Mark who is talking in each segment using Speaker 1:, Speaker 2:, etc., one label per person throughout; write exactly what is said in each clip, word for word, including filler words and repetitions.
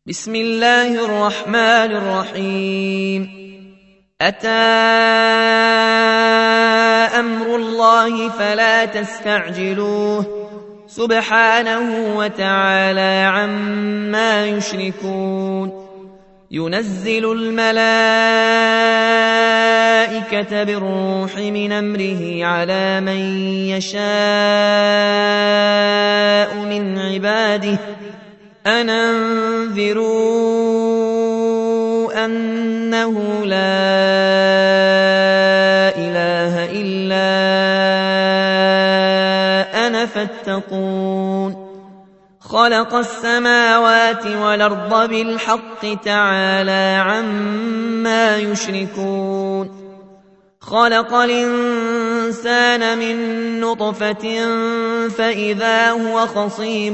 Speaker 1: بسم الله الرحمن الرحيم. أتى أمر الله فلا تستعجلوه سبحانه وتعالى عما يشركون. ينزل الملائكة بالروح من أمره على من يشاء من عباده أن أنذروا أنه لا إله إلا أنا فاتقون. خلق السماوات والأرض بالحق تعالى عما يشركون. خلق الإنسان من نطفة فإذا هو خصيم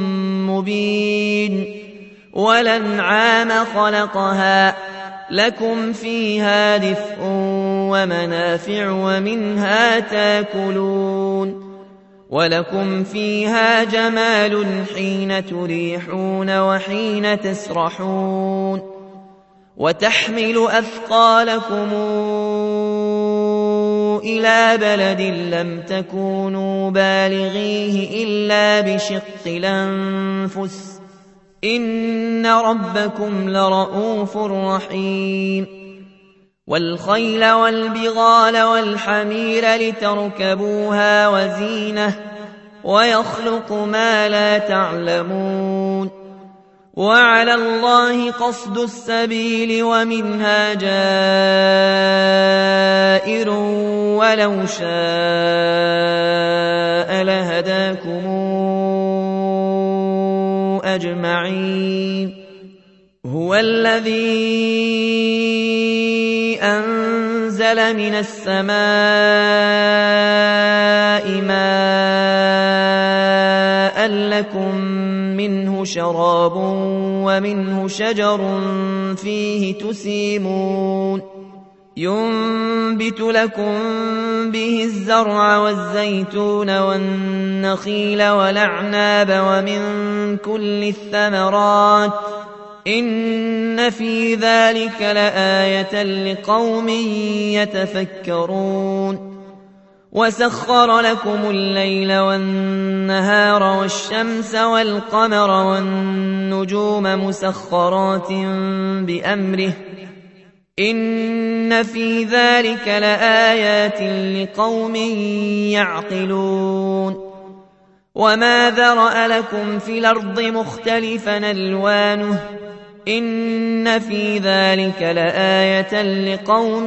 Speaker 1: مبين. والأنعام خلقها لكم فيها دفء ومنافع ومنها تاكلون. ولكم فيها جمال حين تريحون وحين تسرحون. وتحمل أثقالكم إلى بلد لم تكونوا بالغيه إلا بشق الأنفس إن ربكم لرءوف رحيم. والخيل والبغال والحمير لتركبوها وزينة ويخلق ما لا تعلمون. وعلى الله قصد السبيل ومنها جائر ولو شاء لهداكم أجمعين. هو الذي أنزل من السماء ماء لكم منه شراب ومنه شجر فيه تسيمون. ينبت لكم به الزرع والزيتون والنخيل والأعناب ومن كل الثمرات إن في ذلك لآية لقوم يتفكرون. وسخر لكم الليل والنهار والشمس والقمر والنجوم مسخرات بأمره إن في ذلك لآيات لقوم يعقلون. وما ذرأ لكم في الأرض مختلفا ألوانه إن في ذلك لآية لقوم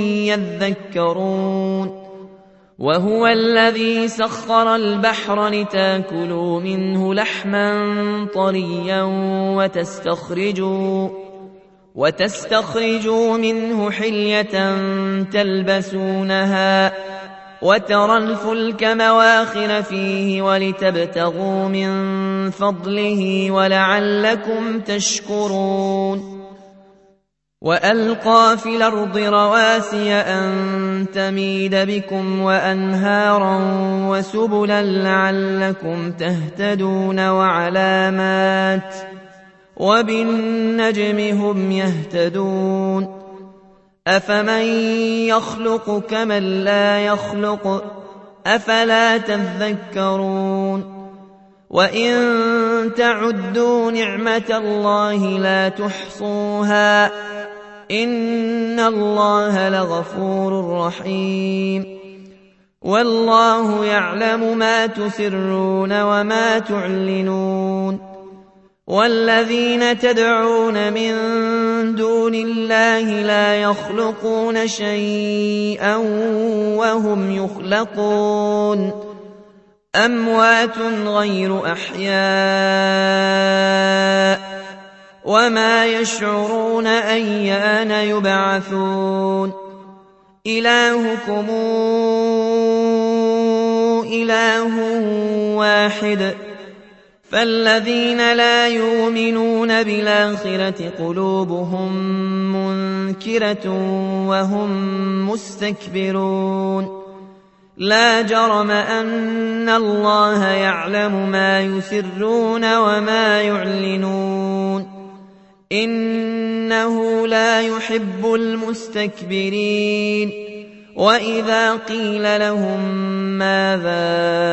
Speaker 1: يذكرون. وهو الذي سخر البحر لتاكلوا منه لحما طريا وتستخرجوا, وتستخرجوا منه حلية تلبسونها وترى الفلك مواخر فيه ولتبتغوا من فضله ولعلكم تشكرون. وألقى في الأرض رواسي أن تميد بكم وأنهارا وسبلا لعلكم تهتدون وعلامات وبالنجم هم يهتدون. أفمن يخلق كمن لا يخلق أفلا تذكرون. وإن تعدوا نعمة الله لا تحصوها إن الله لغفور رحيم. والله يعلم ما تسرون وما تعلنون. والذين تدعون من دون الله لا يخلقون شيئا وهم يخلقون. أموات غير أحياء وما يشعرون أيان يبعثون. إلهكم إله واحد فالذين لا يؤمنون بالآخرة قلوبهم منكرة وهم مستكبرون. لا جرم أن الله يعلم ما يسرون وما يعلنون. إنه لا يحب المستكبرين وإذا قيل لهم ماذا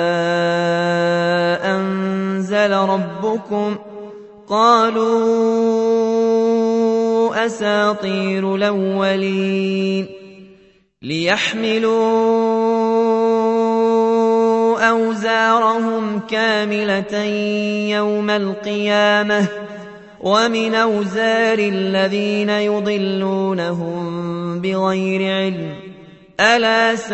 Speaker 1: أنزل ربكم قالوا أساطير الأولين ليحملوا أوزارهم كاملة يوم القيامة ومن أوزار الذين يضلونهم بغير علم ألا ساء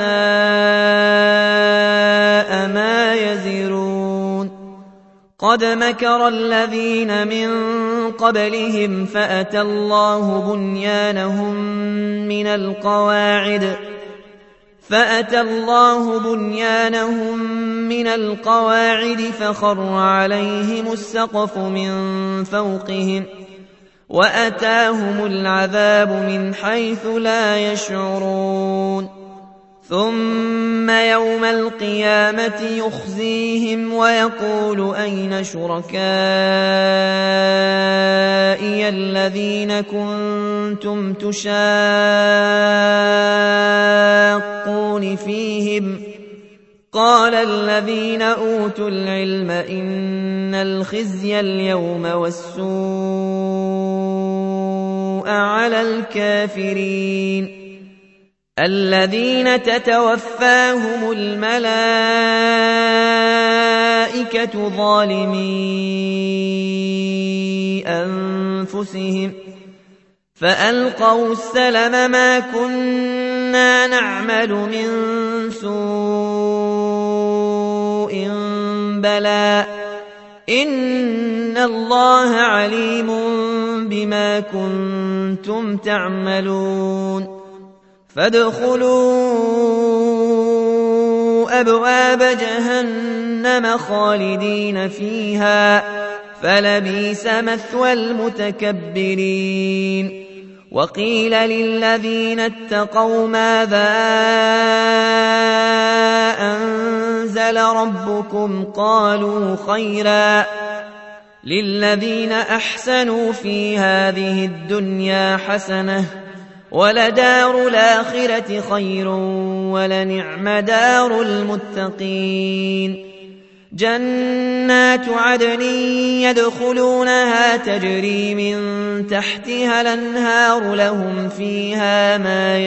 Speaker 1: ما يزرون قد مكر الذين من قبلهم فأتى الله بنيانهم من القواعد فأتى الله بنيانهم من القواعد فخر عليهم السقف من فوقهم وأتاهم العذاب من حيث لا يشعرون ثم يوم القيامة يخزيهم ويقول أين شركائي الذين كنتم تشاقون فيهم قال الذين أوتوا العلم إن الخزي اليوم والسوء على الكافرين الذين تتوفاهم الملائكة ظالمي أنفسهم فألقوا السلم ما كنا نعمل من سوء بلى إن الله عليم بما كنتم تعملون فادخلوا أبواب جهنم خالدين فيها فلبئس مثوى المتكبرين وقيل للذين اتقوا ماذا أنزل ربكم قالوا خيرا للذين أحسنوا في هذه الدنيا حسنة ولدار الآخرة خير ولنعم دار المتقين جنات عدن يدخلونها تجري من تحتها الأنهار لهم فيها ما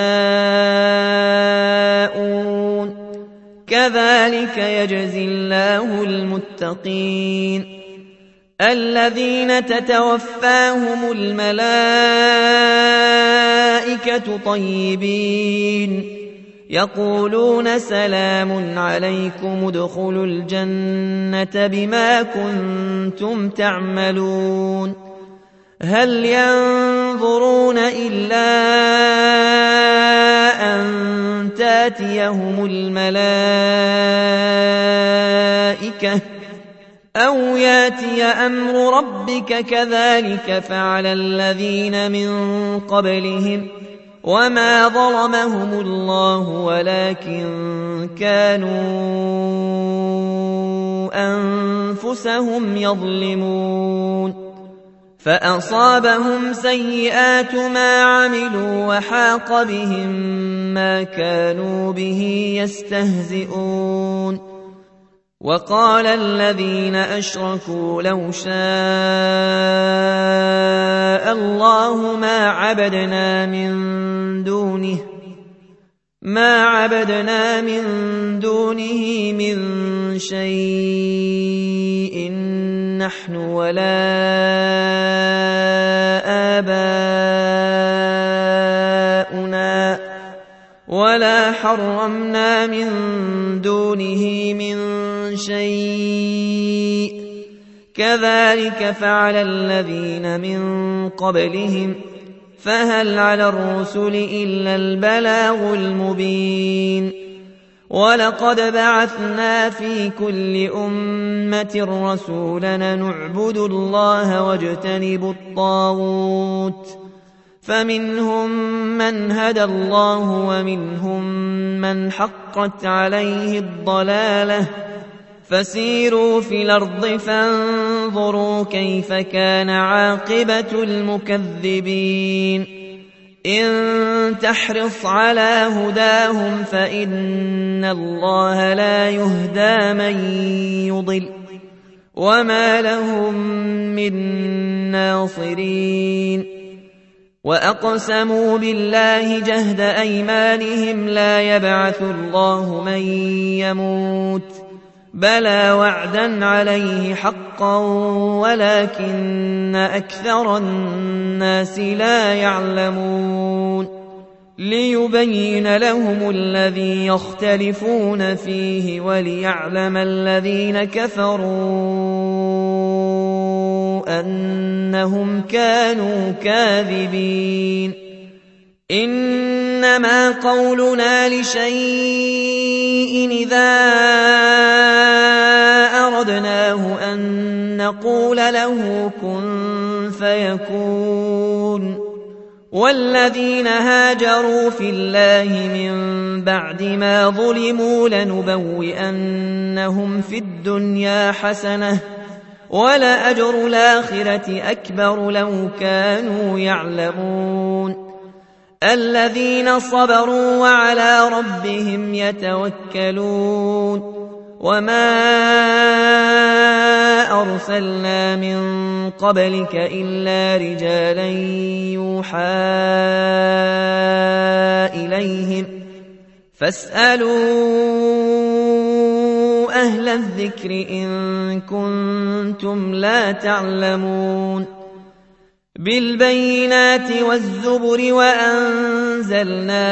Speaker 1: يشاءون كذلك يجزي الله المتقين الذين تتوفاهم الملائكة طيبين يقولون سلام عليكم ادخلوا الجنة بما كنتم تعملون هل ينظرون إلا أن تاتيهم الملائكة أو ياتي أمر ربك كذلك فعل الذين من قبلهم وما ظلمهم الله ولكن كانوا أنفسهم يظلمون فأصابهم سيئات ما عملوا وحاق بهم ما كانوا به يستهزئون وقال الذين أشركوا لو شاء الله ما عبدنا من دونه ما عبدنا من دونه من شيء نحن ولا آباؤنا ولا حرمنا من دونه من شيء كذلك فعل الذين من قبلهم فهل على الرسل إلا البلاغ المبين ولقد بعثنا في كل أمة رسولا نعبد الله واجتنب الطاغوت فمنهم من هدى الله ومنهم من حقت عليه الضلالة فسيروا في الأرض فانظروا كيف كان عاقبة المكذبين إن تحرص على هداهم فإن الله لا يهدى من يضل وما لهم من ناصرين وأقسموا بالله جهد أيمانهم لا يبعث الله من يموت بلى وعدا عليه حقا ولكن أكثر الناس لا يعلمون ليبين لهم الذي يختلفون فيه وليعلم الذين كفروا أنهم كانوا كاذبين إنما قولنا لشيء إذا أردناه أن نقول له كن فيكون والذين هاجروا في الله من بعد ما ظلموا لنبوئنهم في الدنيا حسنة ولأجر الآخرة أكبر لو كانوا يعلمون الذين صبروا وعلى ربهم يتوكلون وما أرسلنا من قبلك إلا رجالا يوحى إليهم فاسألوا أهل الذكر إن كنتم لا تعلمون بالبينات والزبر وأنزلنا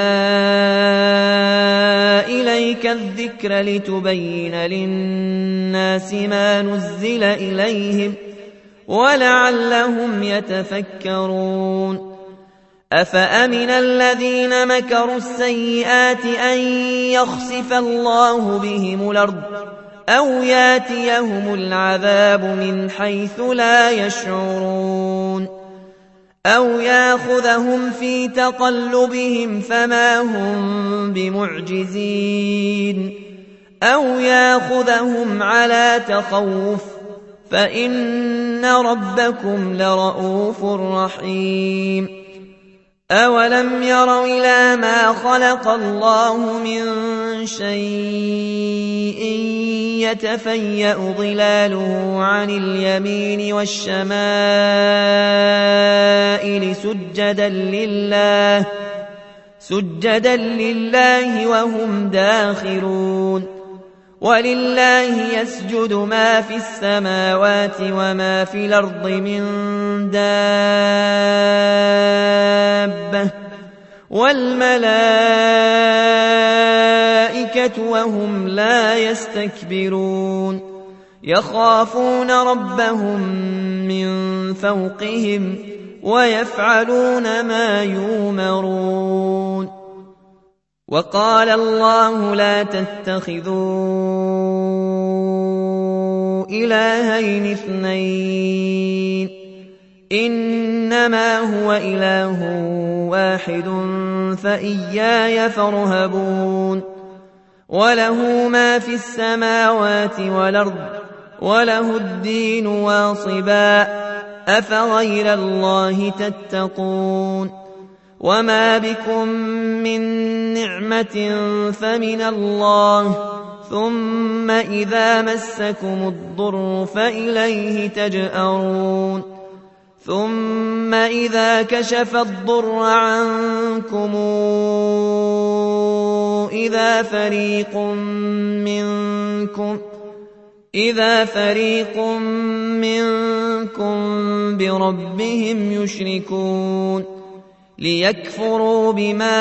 Speaker 1: إليك الذكر لتبين للناس ما نزل إليهم ولعلهم يتفكرون أفأمن الذين مكروا السيئات أن يخسف الله بهم الأرض أو ياتيهم العذاب من حيث لا يشعرون أو ياخذهم في تقلبهم فما هم بمعجزين أو ياخذهم على تخوف فإن ربكم لرؤوف رحيم أولم يروا إلى ما خلق الله من شيء يتفيأ ظلاله عن اليمين والشمائل سجدا لله سجدا لله وهم داخرون ولله يسجد ما في السماوات وما في الأرض من دابة والملائكة وهم لا يستكبرون يخافون ربهم من فوقهم ويفعلون ما يؤمرون وقال الله لا تتخذوا إلهين اثنين إنما هو إله واحد فإياي فارهبون وله ما في السماوات والأرض وله الدين واصبا أفغير الله تتقون وما بكم من نعمة فمن الله ثم إذا مسكم الضر فإليه تجأرون ثم إذا كشف الضر عنكم إذا فريق منكم إذا فريق منكم بربهم يشركون ليكفروا بما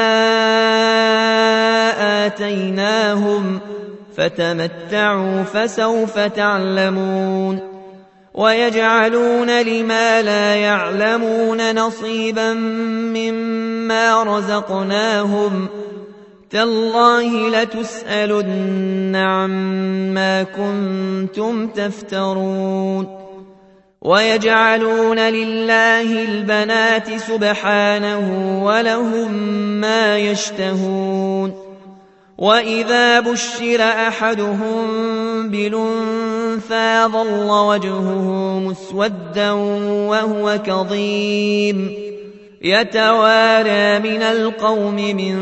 Speaker 1: آتيناهم فتمتعوا فسوف تعلمون ويجعلون لما لا يعلمون نصيبا مما رزقناهم تالله لتسألن عما كنتم تفترون ويجعلون لله البنات سبحانه ولهم ما يشتهون وإذا بشر أحدهم بالأنثى ظل وجهه مسودا وهو كظيم يتوارى من القوم من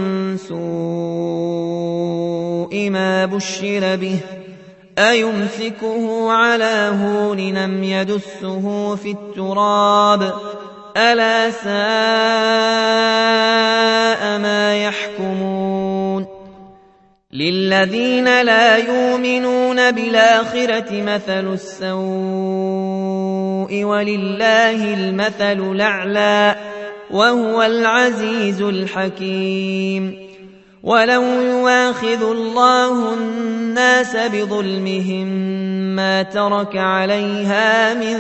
Speaker 1: سوء ما بشر به أيمسكه على هون أم يدسه في التراب ألا ساء ما يحكمون للذين لا يؤمنون بالآخرة مثل السوء ولله المثل الأعلى وهو العزيز الحكيم ولو يواخذ الله الناس بظلمهم ما ترك عليها من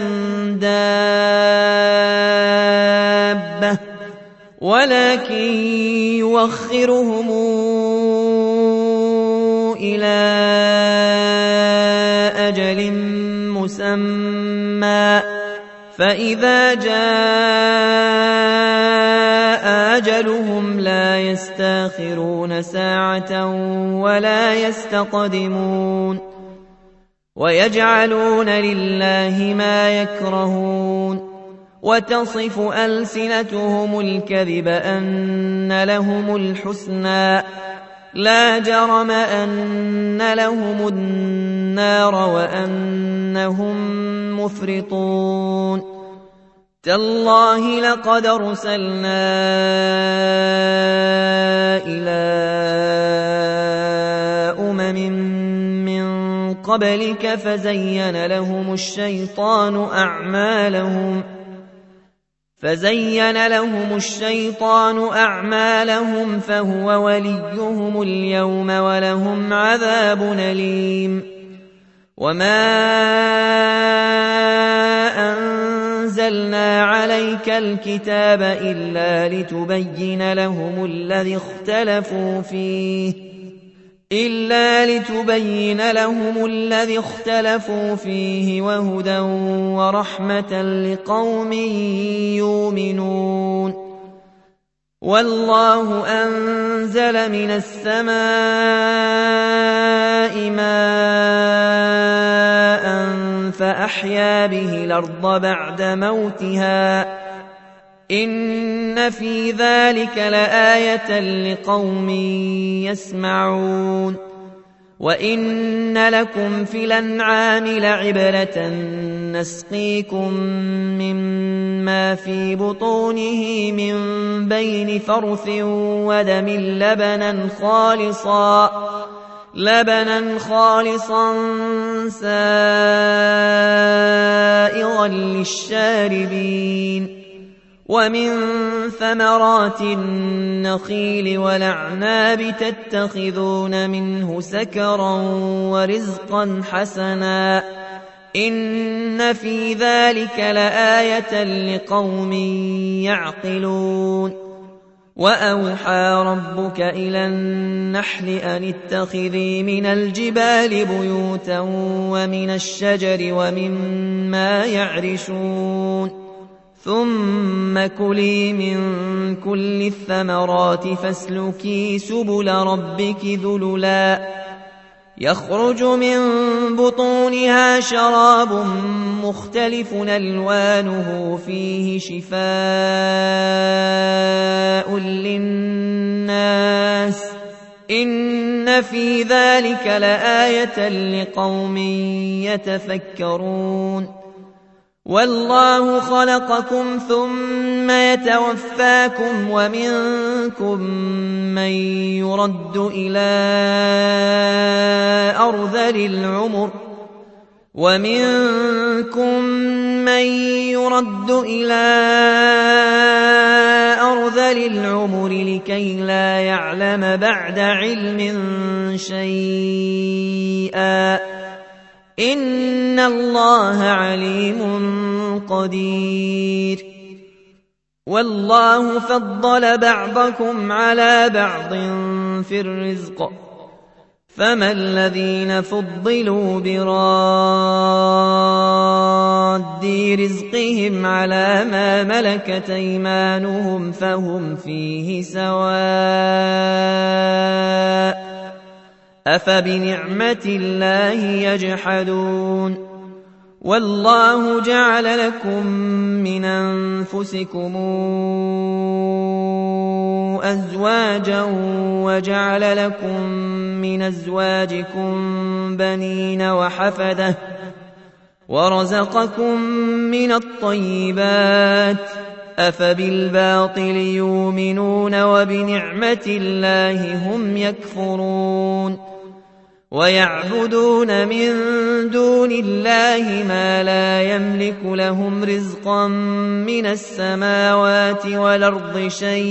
Speaker 1: دابة ولكن يوخرهم إلى أجل مسمى فإذا جاء أجلهم لا يستاخرون ساعة ولا يستقدمون ويجعلون لله ما يكرهون وتصف ألسنتهم الكذب أن لهم الحسنى لا جرم أن لهم النار وأنهم مفرطون تالله لقد أرسلنا إلى أمم من قبلك فزين لهم الشيطان أعمالهم فزين لهم الشيطان أعمالهم فهو وليهم اليوم ولهم عذاب أليم وما أنزلنا عليك الكتاب إلا لتبين لهم الذي اختلفوا فيه إلا لتبين لهم الذي اختلفوا فيه وهدى ورحمة لقوم يؤمنون والله أنزل من السماء ماء فأحيا به الأرض بعد موتها إن في ذلك لآية لقوم يسمعون وإن لكم في الأنعام لعبرة نسقيكم مما في بطونه من بين فرث ودم لبنا خالصا لبنا خالصا سائغا للشاربين ومن ثمرات النخيل والأعناب تتخذون منه سكرا ورزقا حسنا إن في ذلك لآية لقوم يعقلون وأوحى ربك إلى النحل أن اتخذي من الجبال بيوتا ومن الشجر ومما يعرشون ثم كلي من كل الثمرات فاسلكي سبل ربك ذللا يخرج من بطونها شراب مختلف ألوانه فيه شفاء للناس إن في ذلك لآية لقوم يتفكرون والله خلقكم ثم يتوفاكم ومنكم من يرد إلى أرذل العمر ومنكم من يرد إلى أرذل العمر لكي لا يعلم بعد علم شيئا إن الله عليم قدير والله فضل بعضكم على بعض في الرزق فما الذين فضلوا براد رزقهم على ما ملكت أيمانهم فهم فيه سواء أفبنعمة الله يجحدون والله جعل لكم من أنفسكم أزواجا وجعل لكم من أزواجكم بنين وحفدة ورزقكم من الطيبات أفبالباطل يؤمنون وبنعمة الله هم يكفرون ويعبدون من دون الله ما لا يملك لهم رزقا من السماوات والأرض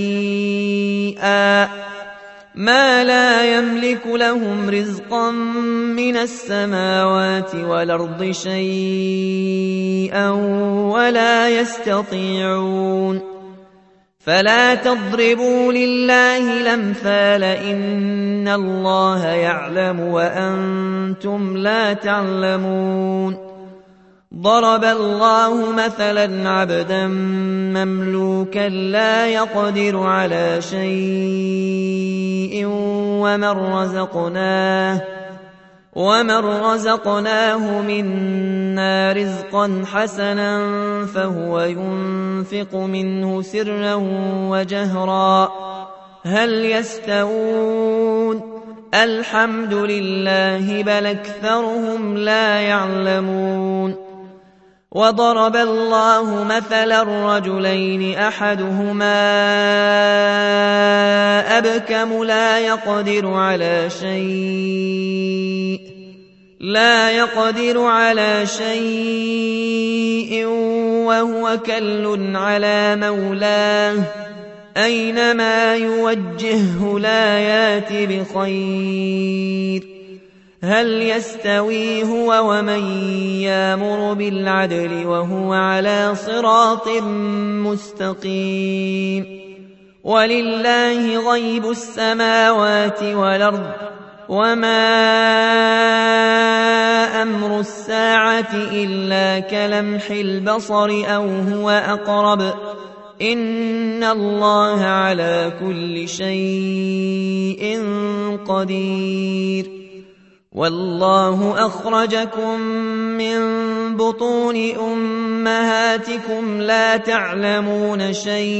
Speaker 1: شيئا ما لا يملك لهم رزقا من السماوات والأرض شيئا ولا يستطيعون فلا تضربوا لله الأمثال إن الله يعلم وأنتم لا تعلمون ضرب الله مثلا عبدا مملوكا لا يقدر على شيء ومن رزقناه ومن رزقناه منا رزقا حسنا فهو ينفق منه سرا وجهرا هل يستوون الحمد لله بل أكثرهم لا يعلمون وضرب الله مثلا رجلين أحدهما أبكم لا يقدر على شيء لا يقدر على شيء وهو كل على مولاه أينما يوجهه لا يات بخير هل يستوي هو ومن يامر بالعدل وهو على صراط مستقيم ولله غيب السماوات والأرض وما أمر الساعة إلا كلمح البصر أو هو أقرب إن الله على كل شيء قدير والله أخرجكم من بطون أمهاتكم لا تعلمون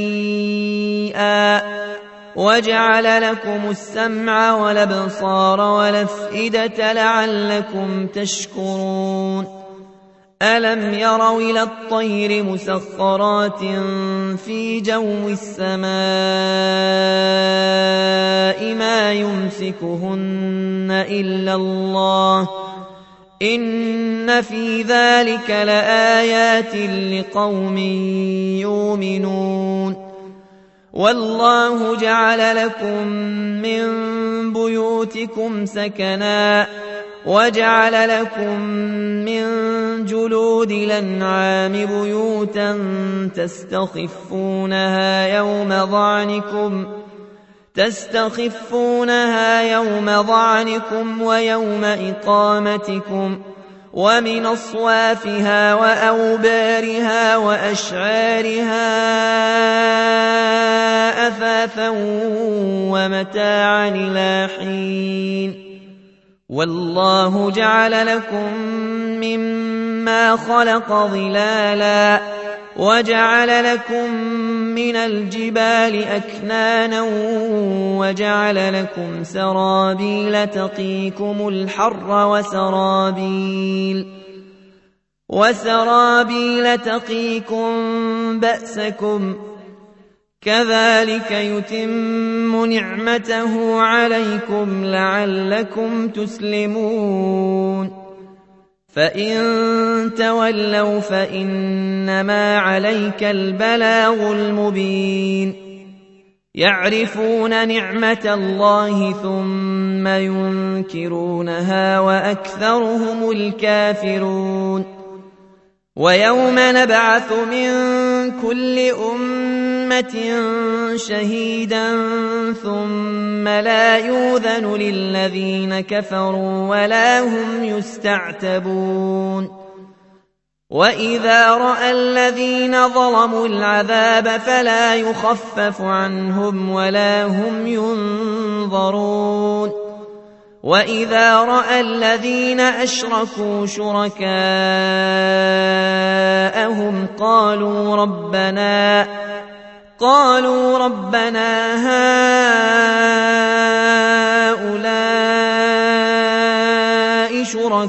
Speaker 1: شيئا وجعل لكم السمع والأبصار والأفئدة لعلكم تشكرون ألم يروا إلى الطير مسخرات في جو السماء ما يمسكهن إلا الله إن في ذلك لآيات لقوم يؤمنون والله جعل لكم من بيوتكم سكنا وجعل لكم من جلود الأنعام بيوتا تستخفونها يوم ظعنكم تستخفونها يوم ظعنكم ويوم إقامتكم ومن أصوافها وأوبارها وأشعارها أثاثا ومتاعا إلى حين والله جعل لكم مما خلق ظلالا وجعل لكم من الجبال أكنانا وجعل لكم سرابيل تقيكم الحر وسرابيل وسرابيل تقيكم بأسكم كذلك يتم نعمته عليكم لعلكم تسلمون فإن تولوا فإنما عليك البلاغ المبين يعرفون نعمة الله ثم ينكرونها وأكثرهم الكافرون ويوم نبعث من كل أمة شهيدا ثم لا يؤذن للذين كفروا ولا هم يستعتبون وإذا رأى الذين ظلموا العذاب فلا يخفف عنهم ولا هم ينظرون وإذا رأى الذين أشركوا شركاءهم قالوا ربنا قالوا ربنا هؤلاء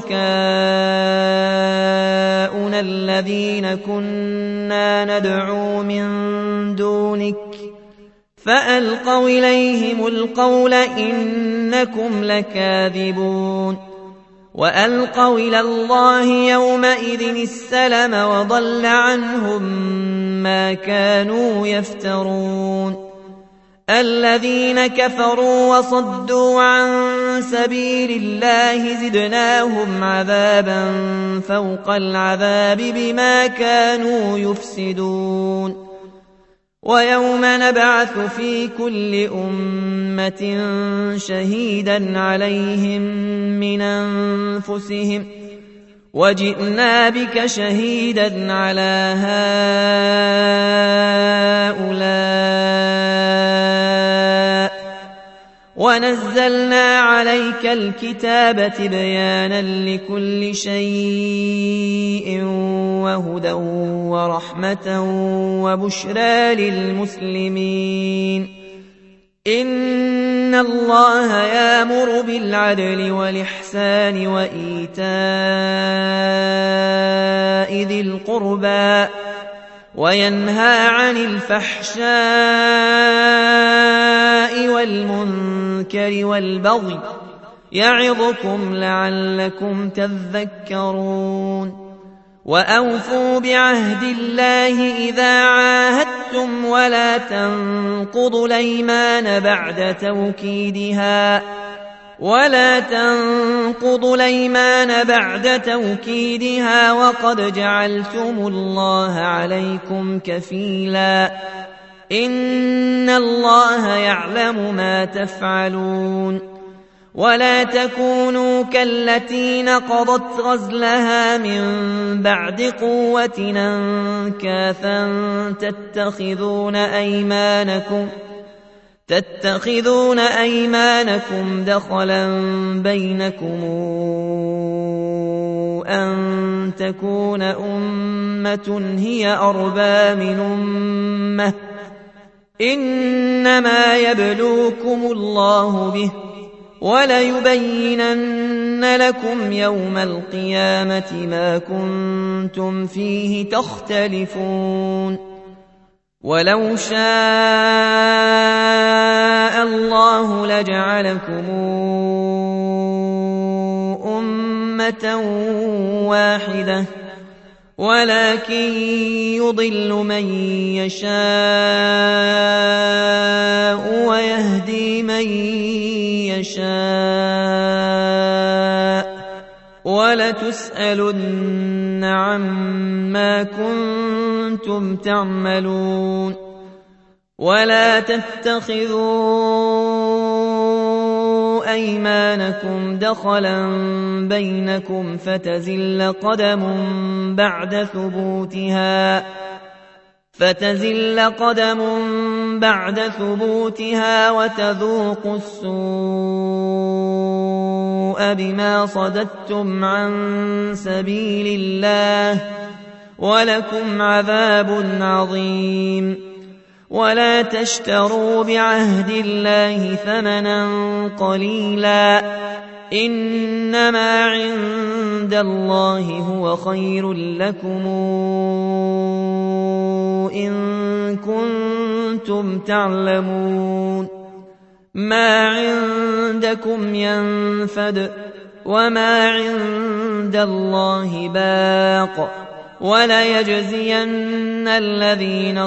Speaker 1: شركاؤنا الذين كنا ندعو من دونك فألقوا إليهم القول إنكم لكاذبون وألقوا إلى الله يومئذ السلم وضل عنهم ما كانوا يفترون الذين كفروا وصدوا عن سبيل الله زدناهم عذابا فوق العذاب بما كانوا يفسدون ويوم نبعث في كل أمة شهيدا عليهم من أنفسهم وجئنا بك شهيدا على هؤلاء ونزلنا عليك الكتاب تبيانا لكل شيء وهدى ورحمة وبشرى للمسلمين إن الله يأمر بالعدل والإحسان وإيتاء ذي القربى وينهى عن الفحشاء والمنكر والبغي يعظكم لعلكم تذكرون وأوفوا بعهد الله إذا عاهدتم ولا تنقضوا الأيمان بعد توكيدها ولا تنقضوا الأيمان بعد توكيدها وقد جعلتم الله عليكم كفيلا إن الله يعلم ما تفعلون ولا تكونوا كالتي نقضت غزلها من بعد قوة أنكاثا تتخذون أيمانكم تتخذون أيمانكم دخلا بينكم أن تكون أمة هي أربى من أمة إنما يبلوكم الله به وليبينن لكم يوم القيامة ما كنتم فيه تختلفون ولو شاء الله لجعلكم أمة واحدة ولكن يضل من يشاء ويهدي من يشاء ولتسألن عما كنتم تعملون ولا تتخذوا أيمانكم دخلا بينكم فتزل قدم بعد ثبوتها فتزل قدم بعد ثبوتها وتذوقوا السوء بما صددتم عن سبيل الله ولكم عذاب عظيم ولا تشتروا بعهد الله ثمنا قليلا إنما عند الله هو خير لكم إن كنتم تعلمون ما عندكم ينفد وما عند الله باق وليجزين الذين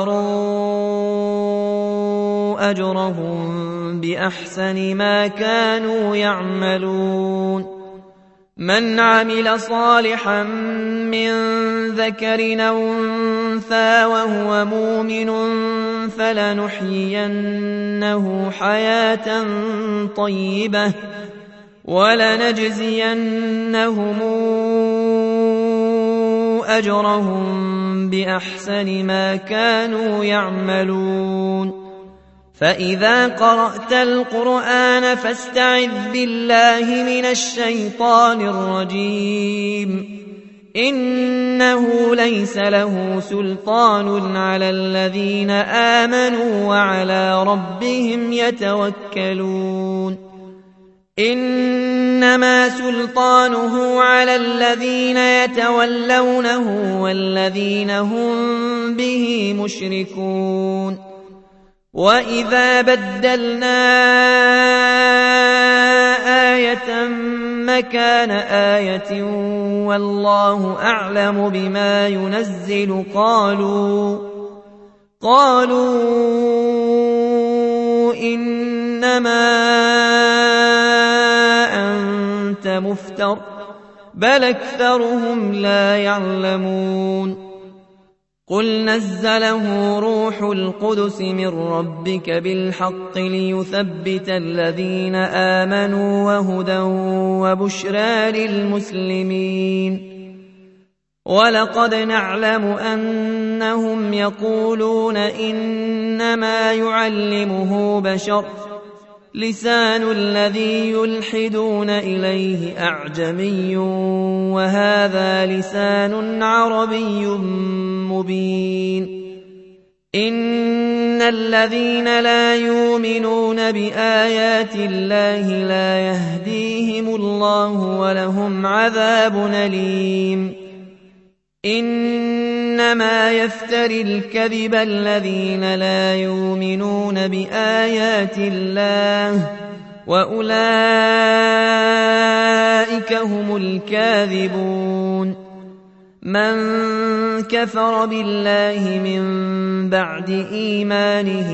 Speaker 1: صبروا أجرهم بأحسن ما كانوا يعملون من عمل صالحا من ذكر أو أنثى وهو مؤمن فلنحيينه حياة طيبة ولنجزينهم أجرهم بأحسن ما كانوا يعملون فإذا قرأت القرآن فاستعذ بالله من الشيطان الرجيم إنه ليس له سلطان على الذين آمنوا وعلى ربهم يتوكلون إنما سلطانه على الذين يتولونه والذين هم به مشركون وإذا بدلنا آية مكان آية والله أعلم بما ينزل قالوا قالوا إنما أنت مفتر بل أكثرهم لا يعلمون قل نزله روح القدس من ربك بالحق ليثبت الذين آمنوا وهدى وبشرى للمسلمين ولقد نعلم أنهم يقولون إنما يعلمه بشر لسان الذي يلحدون إليه أعجمي وهذا لسان عربي مبين إن الذين لا يؤمنون بآيات الله لا يهديهم الله ولهم عذاب أليم إنما يفتري الكذب الذين لا يؤمنون بآيات الله وأولئك هم الكاذبون من كفر بالله من بعد إيمانه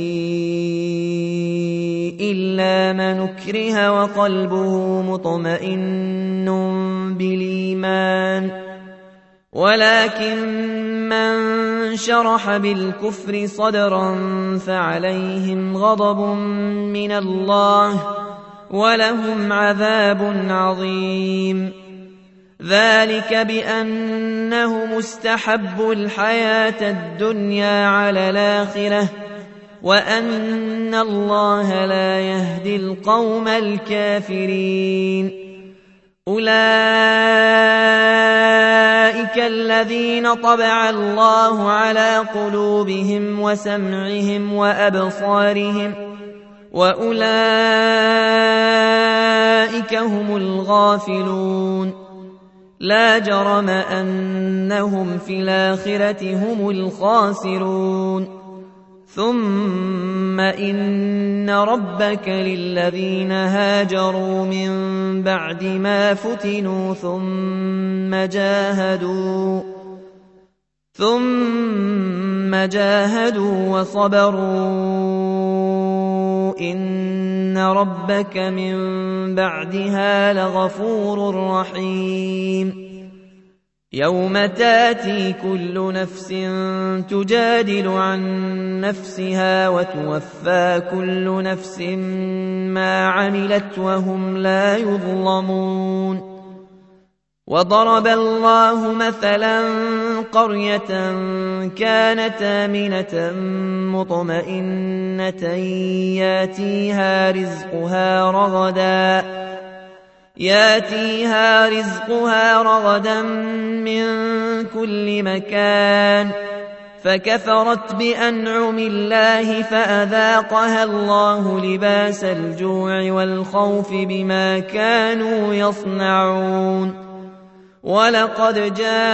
Speaker 1: إلا من أكره وقلبه مطمئن بالإيمان ولكن من شرح بالكفر صدرا فعليهم غضب من الله ولهم عذاب عظيم ذلك بأنه مستحب الحياة الدنيا على الآخرة وأن الله لا يهدي القوم الكافرين أولئك الذين طبع الله على قلوبهم وسمعهم وأبصارهم وأولئك هم الغافلون لا جرم أنهم في الآخرة هم الخاسرون ثم إن ربك للذين هاجروا من بعد ما فتنوا ثم جاهدوا ثم جاهدوا وصبروا إن ربك من بعدها لغفور رحيم يوم تاتي كل نفس تجادل عن نفسها وتوفى كل نفس ما عملت وهم لا يظلمون وضرب الله مثلا قرية كانت آمنة مطمئنة ياتيها رزقها رغدا ياتيها رزقها رغدا من كل مكان فكفرت بأنعم الله فأذاقها الله لباس الجوع والخوف بما كانوا يصنعون ولقد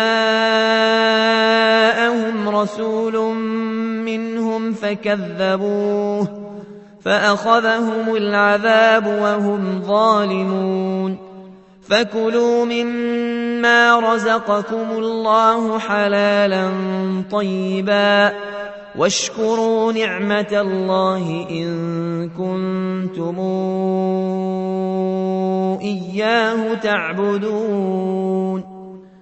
Speaker 1: جاءهم رسول منهم فكذبوه فأخذهم العذاب وهم ظالمون فكلوا مما رزقكم الله حلالا طيبا واشكروا نعمة الله إن كنتم إياه تعبدون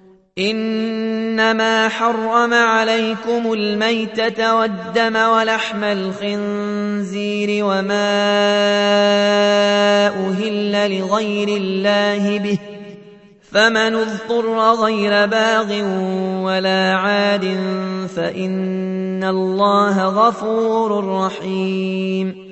Speaker 1: إنما حرم عليكم الميتة والدم ولحم الخنزير وما أهل لغير الله به فمن اضطر غير باغ ولا عاد فإن الله غفور رحيم.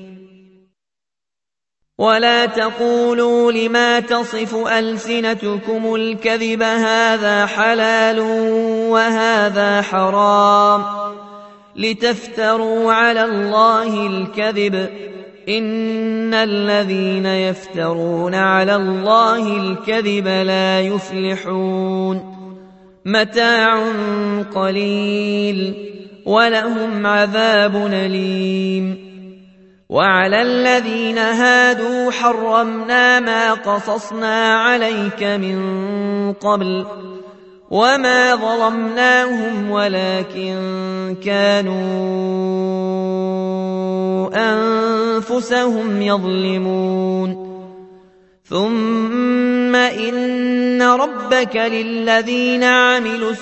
Speaker 1: ولا تقولوا لما تصف ألسنتكم الكذب هذا حلال وهذا حرام لتفتروا على الله الكذب إن الذين يفترون على الله الكذب لا يفلحون. متاع قليل ولهم عذاب أليم. وعلى الذين هادوا حرمنا ما قصصنا عليك من قبل وما ظلمناهم ولكن كانوا أنفسهم يظلمون. ثم إن ربك للذين عملوا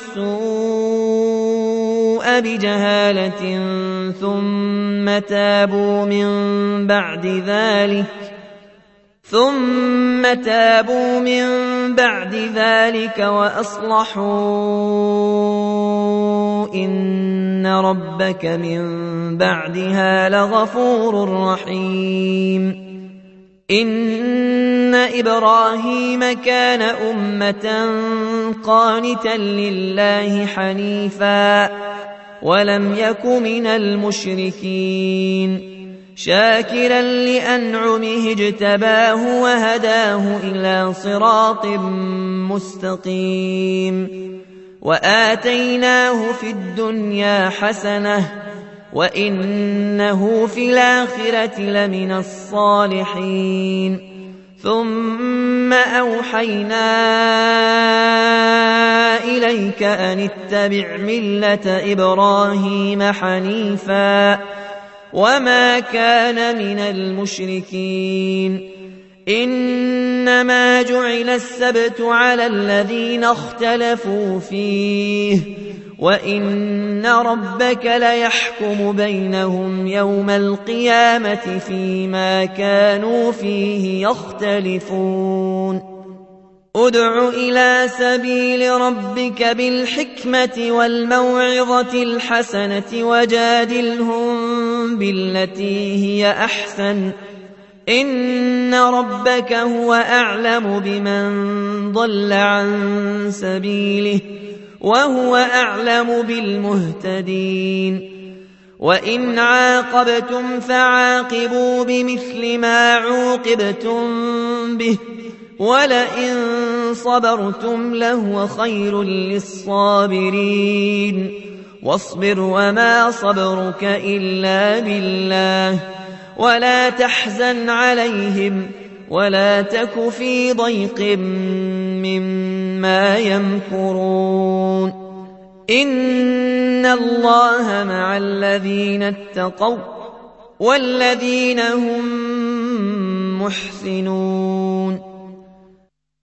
Speaker 1: السوء بجهالة ثم تابوا من بعد ذلك ثم تابوا من بعد ذلك وأصلحوا إن ربك من بعدها لغفور رحيم. إن إبراهيم كان أمة قانتا لله حنيفا ولم يك من المشركين شاكرا لأنعمه اجتباه وهداه إلى صراط مستقيم. وآتيناه في الدنيا حسنة وإنه في الآخرة لمن الصالحين. ثم أوحينا إليك أن اتبع ملة إبراهيم حنيفا وما كان من المشركين. إنما جعل السبت على الذين اختلفوا فيه وإن ربك ليحكم بينهم يوم القيامة فيما كانوا فيه يختلفون. ادع إلى سبيل ربك بالحكمة والموعظة الحسنة وجادلهم بالتي هي أحسن إن ربك هو أعلم بمن ضل عن سبيله وهو أعلم بالمهتدين. وإن عاقبتم فعاقبوا بمثل ما عوقبتم به ولئن صبرتم لهو خير للصابرين. واصبر وما صبرك إلا بالله ولا تحزن عليهم ولا تك في ضيق مما يمكرون. إن الله مع الذين اتقوا والذين هم محسنون.